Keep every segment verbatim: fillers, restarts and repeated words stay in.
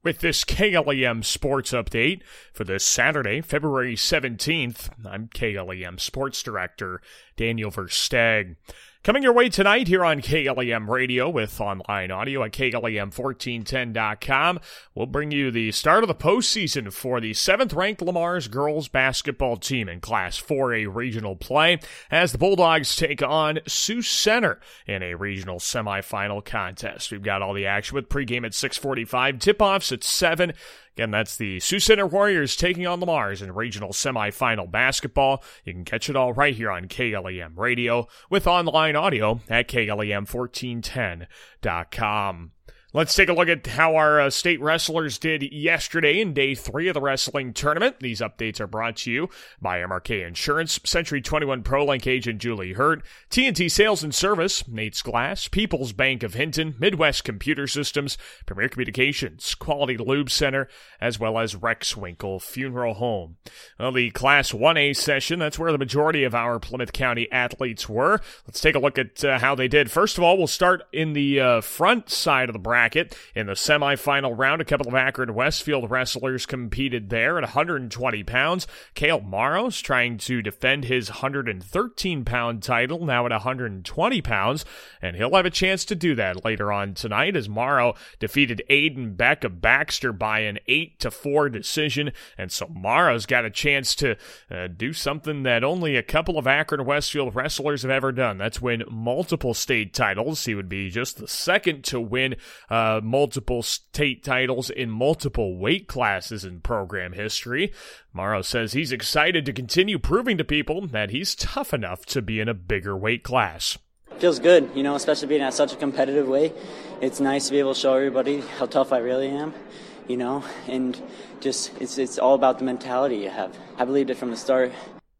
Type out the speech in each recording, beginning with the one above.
With this K L E M Sports Update for this Saturday, February seventeenth, I'm K L E M Sports Director Daniel Versteg. Coming your way tonight here on K L E M Radio with online audio at K L E M fourteen ten dot com. We'll bring you the start of the postseason for the seventh-ranked Le Mars girls basketball team in Class four A regional play as the Bulldogs take on Sioux Center in a regional semifinal contest. We've got all the action with pregame at six forty-five, tip-offs at seven. Again, that's the Sioux Center Warriors taking on Le Mars in regional semifinal basketball. You can catch it all right here on K L E M Radio with online audio at K L E M fourteen ten dot com. Let's take a look at how our uh, state wrestlers did yesterday in day three of the wrestling tournament. These updates are brought to you by M R K Insurance, Century twenty-one ProLink agent Julie Hurt, T N T Sales and Service, Nate's Glass, People's Bank of Hinton, Midwest Computer Systems, Premier Communications, Quality Lube Center, as well as Rex Winkle Funeral Home. Well, the Class one A session, that's where the majority of our Plymouth County athletes were. Let's take a look at uh, how they did. First of all, we'll start in the uh, front side of the bracket. In the semifinal round, a couple of Akron Westfield wrestlers competed there at one hundred twenty pounds. Cale Morrow's trying to defend his one hundred thirteen pound title, now at one hundred twenty pounds, and he'll have a chance to do that later on tonight as Morrow defeated Aiden Beck of Baxter by an eight to four decision, and so Morrow's got a chance to uh, do something that only a couple of Akron Westfield wrestlers have ever done. That's win multiple state titles. He would be just the second to win Uh, multiple state titles in multiple weight classes in program history. Morrow says he's excited to continue proving to people that he's tough enough to be in a bigger weight class. Feels good, you know, especially being at such a competitive way. It's nice to be able to show everybody how tough I really am, you know, and just it's it's all about the mentality you have. I believed it from the start.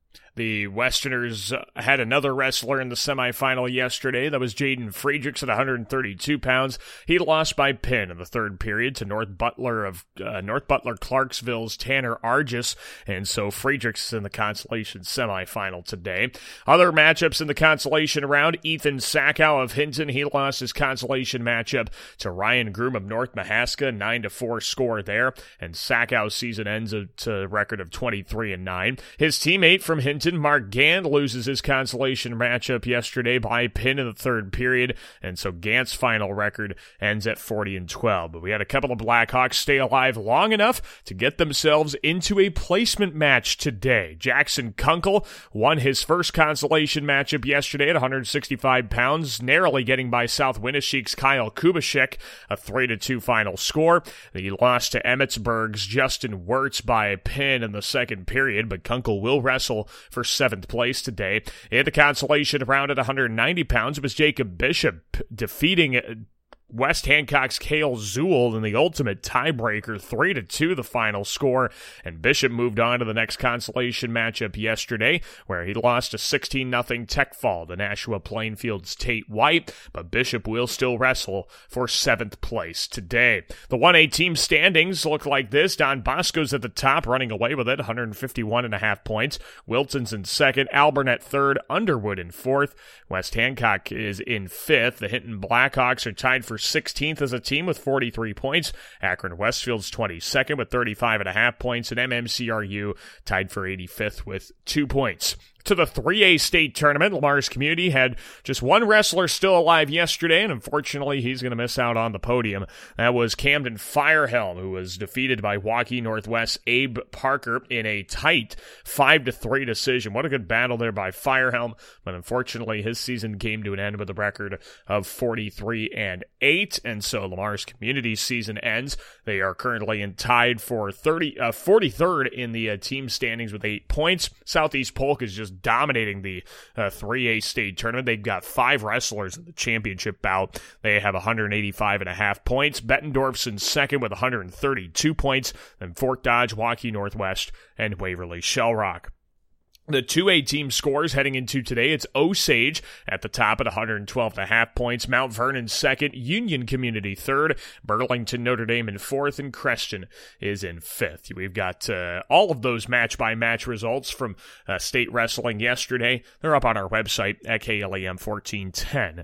The Westerners had another wrestler in the semifinal yesterday. That was Jaden Friedrichs at one hundred thirty-two pounds. He lost by pin in the third period to North Butler of uh, North Butler Clarksville's Tanner Argis, and so Friedrichs is in the consolation semifinal today. Other matchups in the consolation round: Ethan Sackow of Hinton, he lost his consolation matchup to Ryan Groom of North Mahaska, nine to four score there, and Sackow's season ends at a record of twenty-three and nine. His teammate from Hinton, Mark Gant, loses his consolation matchup yesterday by pin in the third period, and so Gant's final record ends at forty and twelve. But we had a couple of Blackhawks stay alive long enough to get themselves into a placement match today. Jackson Kunkel won his first consolation matchup yesterday at one hundred sixty-five pounds, narrowly getting by South Winneshiek's Kyle Kubashek, a three to two final score. He lost to Emmetsburg's Justin Wirtz by a pin in the second period, but Kunkel will wrestle for seventh place today. In the consolation round at one hundred ninety pounds, it was Jacob Bishop defeating West Hancock's Cale Zool in the ultimate tiebreaker, three to two the final score, and Bishop moved on to the next consolation matchup yesterday, where he lost a sixteen nothing tech fall to Nashua Plainfield's Tate White, but Bishop will still wrestle for seventh place today. The one A team standings look like this. Don Bosco's at the top, running away with it, one hundred fifty-one and a half points. Wilton's in second, Alburnett third, Underwood in fourth. West Hancock is in fifth. The Hinton Blackhawks are tied for sixteenth as a team with forty-three points. Akron Westfield's twenty-second with thirty-five and a half points, and M M C R U tied for eighty-fifth with two points. To the three A state tournament, Le Mars Community had just one wrestler still alive yesterday, and unfortunately he's going to miss out on the podium. That was Camden Firehelm, who was defeated by Waukee Northwest Abe Parker in a tight five to three decision. What a good battle there by Firehelm, but unfortunately his season came to an end with a record of forty-three and eight, and so Le Mars Community's season ends. They are currently in tied for thirty, uh, forty-third in the uh, team standings with eight points. Southeast Polk is just dominating the uh, three A state tournament. They've got five wrestlers in the championship bout. They have one hundred eighty-five and a half points. Bettendorf's in second with one hundred thirty-two points. Then Fort Dodge, Waukee Northwest, and Waverly Shell Rock. The two A team scores heading into today, it's Osage at the top at one hundred twelve and a half points, Mount Vernon second, Union Community third, Burlington Notre Dame in fourth, and Creston is in fifth. We've got uh, all of those match-by-match results from uh, state wrestling yesterday. They're up on our website at K L E M fourteen ten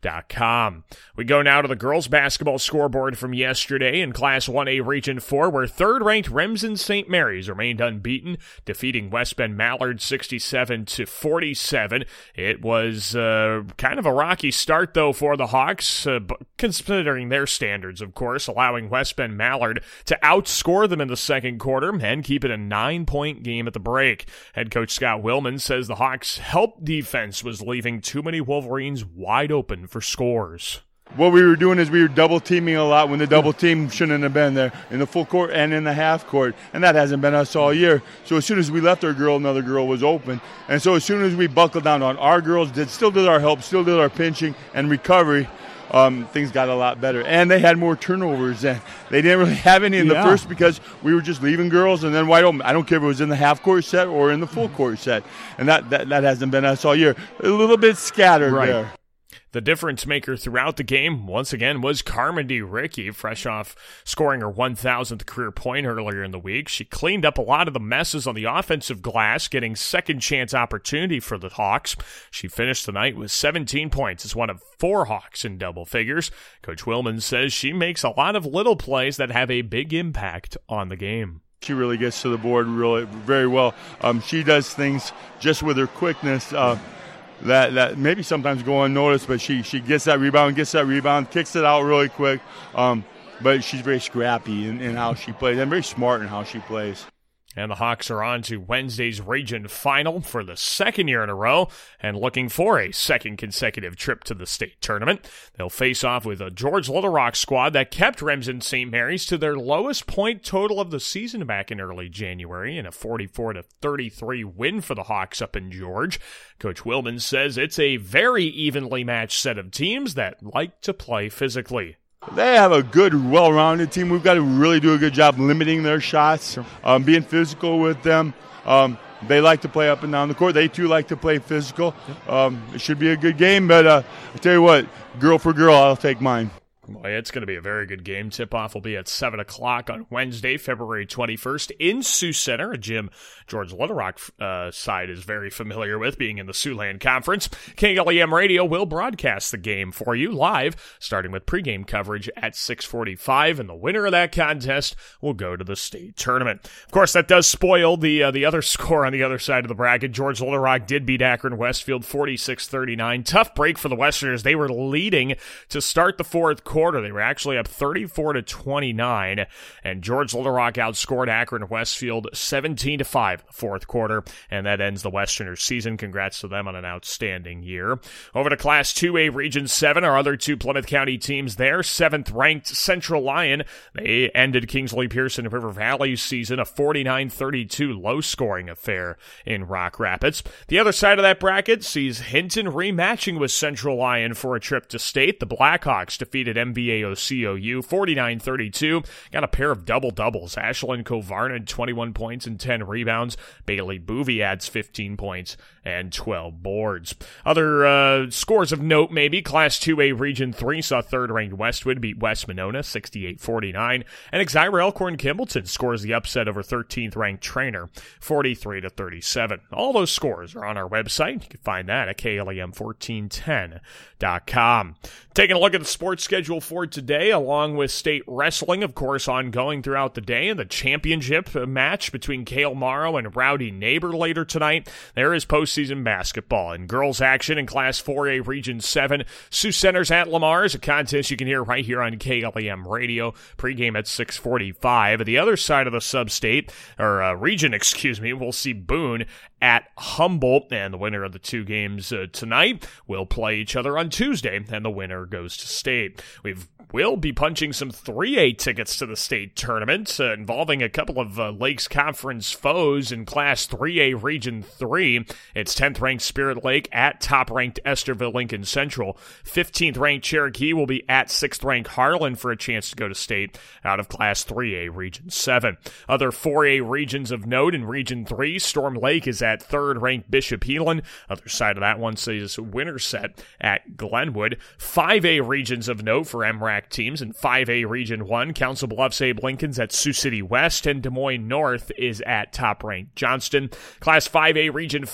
dot com. We go now to the girls basketball scoreboard from yesterday in Class one A Region four, where third-ranked Remsen Saint Mary's remained unbeaten, defeating West Bend Mallard sixty-seven to forty-seven. It was uh, kind of a rocky start, though, for the Hawks, uh, considering their standards, of course, allowing West Bend Mallard to outscore them in the second quarter and keep it a nine-point game at the break. Head coach Scott Willman says the Hawks' help defense was leaving too many Wolverines wide open for scores. What we were doing is we were double teaming a lot when the double team shouldn't have been there in the full court and in the half court, and that hasn't been us all year. So as soon as we left our girl, another girl was open, and so as soon as we buckled down on our girls, did still did our help, still did our pinching and recovery, um, things got a lot better. And they had more turnovers then. They didn't really have any in yeah. the first because we were just leaving girls and then wide open. I don't care if it was in the half court set or in the full court set, and that that, that hasn't been us all year. A little bit scattered right. there. The difference maker throughout the game, once again, was Carmody Ricky, fresh off scoring her one thousandth career point earlier in the week. She cleaned up a lot of the messes on the offensive glass, getting second chance opportunity for the Hawks. She finished the night with seventeen points as one of four Hawks in double figures. Coach Willman says she makes a lot of little plays that have a big impact on the game. She really gets to the board really very well. Um, she does things just with her quickness, uh, That that maybe sometimes go unnoticed, but she, she gets that rebound, gets that rebound, kicks it out really quick. Um, but she's very scrappy in, in how she plays and very smart in how she plays. And the Hawks are on to Wednesday's region final for the second year in a row and looking for a second consecutive trip to the state tournament. They'll face off with a George Little Rock squad that kept Remsen Saint Mary's to their lowest point total of the season back in early January in a forty-four to thirty-three win for the Hawks up in George. Coach Willman says it's a very evenly matched set of teams that like to play physically. They have a good, well-rounded team. We've got to really do a good job limiting their shots, um, being physical with them. Um, they like to play up and down the court. They, too, like to play physical. Um, it should be a good game, but uh, I'll tell you what, girl for girl, I'll take mine. Boy, it's going to be a very good game. Tip-off will be at seven o'clock on Wednesday, February twenty-first in Sioux Center, a gym George Little Rock uh, side is very familiar with, being in the Siouxland Conference. K L E M Radio will broadcast the game for you live, starting with pregame coverage at six forty-five, and the winner of that contest will go to the state tournament. Of course, that does spoil the uh, the other score on the other side of the bracket. George Little Rock did beat Akron Westfield forty-six thirty-nine. Tough break for the Westerners. They were leading to start the fourth quarter. Quarter. They were actually up thirty-four to twenty-nine, and George Little Rock outscored Akron Westfield seventeen to five in the fourth quarter, and that ends the Westerners' season. Congrats to them on an outstanding year. Over to Class two A Region seven, our other two Plymouth County teams there. seventh-ranked Central Lyon. They ended Kingsley Pearson River Valley's season, a forty-nine thirty-two low-scoring affair in Rock Rapids. The other side of that bracket sees Hinton rematching with Central Lyon for a trip to state. The Blackhawks defeated M V A O C O U forty-nine thirty-two. Got a pair of double-doubles. Ashlyn Kovarna, twenty-one points and ten rebounds. Bailey Boovy adds fifteen points and twelve boards. Other uh, scores of note, maybe. Class two A Region three saw third-ranked Westwood beat West Monona sixty-eight forty-nine. And Exira Elkhorn Kimballton scores the upset over thirteenth-ranked Trainer forty-three to thirty-seven. All those scores are on our website. You can find that at K L E M fourteen ten dot com. Taking a look at the sports schedule for today, along with state wrestling, of course, ongoing throughout the day, and the championship match between Cale Morrow and Rowdy Neighbor later tonight. There is postseason basketball and girls action in Class four A Region seven. Sioux Center's at Lamar's, a contest you can hear right here on K L E M Radio. Pregame at six forty-five. The other side of the sub-state, or uh, region, excuse me, we'll see Boone at Humboldt, and the winner of the two games uh, tonight will play each other on Tuesday, and the winner goes to state. We've will be punching some three A tickets to the state tournament, uh, involving a couple of uh, Lakes Conference foes in Class three A Region three. It's tenth-ranked Spirit Lake at top-ranked Esterville Lincoln Central. fifteenth-ranked Cherokee will be at sixth-ranked Harlan for a chance to go to state out of Class three A Region seven. Other four A regions of note in Region three, Storm Lake is at third-ranked Bishop Heelan. Other side of that one says Winterset at Glenwood. five A regions of note for M R A C teams. In five A Region one, Council Bluffs Abe Lincoln's at Sioux City West, and Des Moines North is at top-ranked Johnston. Class five A Region five, it's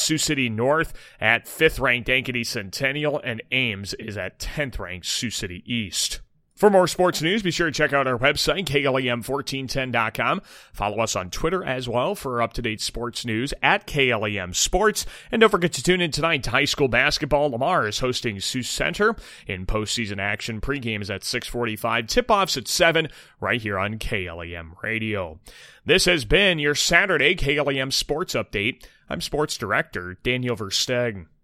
Sioux City North at fifth-ranked Ankeny Centennial, and Ames is at tenth-ranked Sioux City East. For more sports news, be sure to check out our website, K L A M fourteen ten dot com. Follow us on Twitter as well for up-to-date sports news at K L A M Sports. And don't forget to tune in tonight to high school basketball. Lamar is hosting Sioux Center in postseason action. Pregame is at six forty-five. Tip-offs at seven right here on K L A M Radio. This has been your Saturday K L A M Sports Update. I'm Sports Director Daniel Verstegen.